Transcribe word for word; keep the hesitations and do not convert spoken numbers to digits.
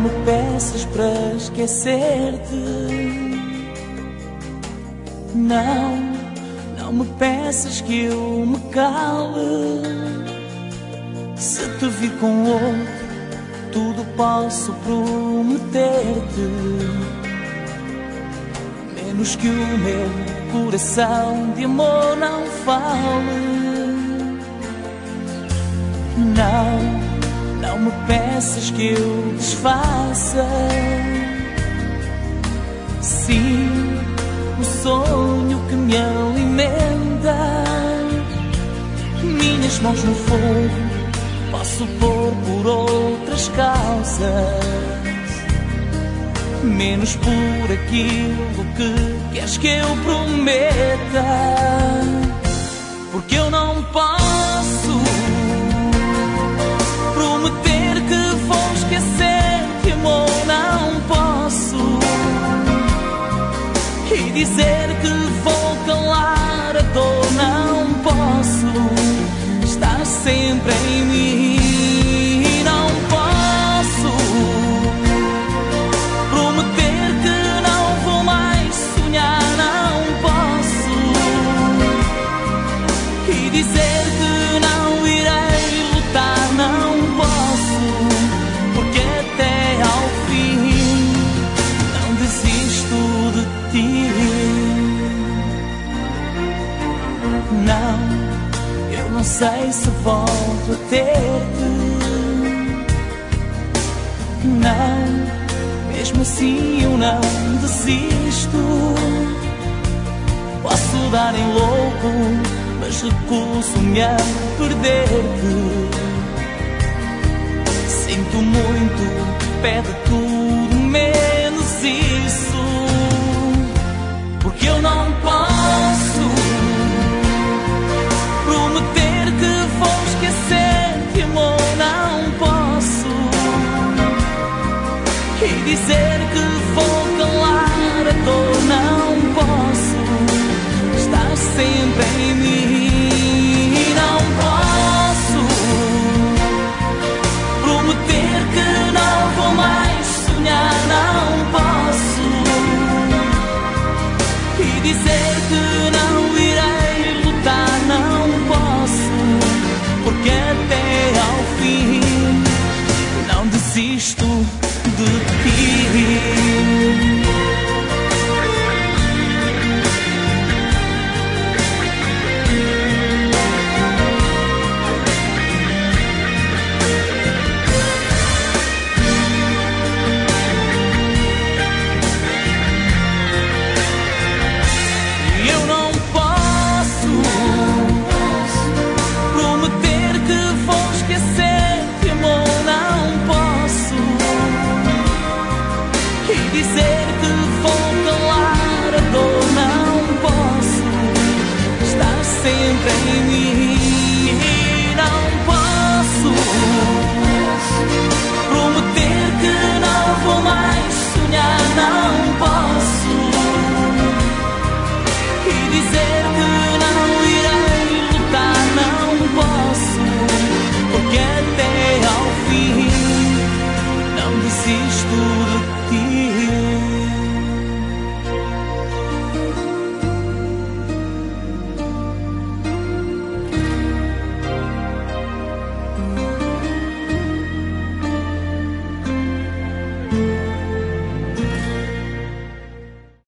me peças para esquecer-te. Não, não me peças que eu me cale. Se te vir com outro, tudo posso prometer-te, menos que o meu coração de amor não fale. Não, não me peças que eu desfaça. Sim, o sonho que me alimenta. Minhas mãos no fogo posso pôr por outras causas, menos por aquilo que queres que eu prometa. Porque eu não posso prometer que vou esquecer-te, amor, não posso. E dizer que vou calar a dor, não posso. Estás sempre em mim. Não posso prometer que não vou mais sonhar, não posso. E dizer que não irei lutar, não posso. Porque até ao fim não desisto de ti. Não, eu não sei se volto a ter-te. Não, mesmo assim eu não desisto. Posso dar em louco, mas recuso-me a perder-te. Sinto muito, pede tudo menos isso. Porque eu não posso prometer que vou esquecer-te, amor, não posso. E dizer que vou calar a dor, não posso. Estás sempre em mim. Não posso prometer que não vou mais sonhar, não posso. E dizer que não irei lutar, não posso. Porque até ao fim não desisto de ti. Eu não posso prometer que vou esquecer-te, amor, não posso. E dizer que vou calar a dor, não posso. Estás sempre em mim. Não posso prometer que não vou mais sonhar, não posso. E dizer que não irei lutar, não posso. Porque até ao fim não desisto.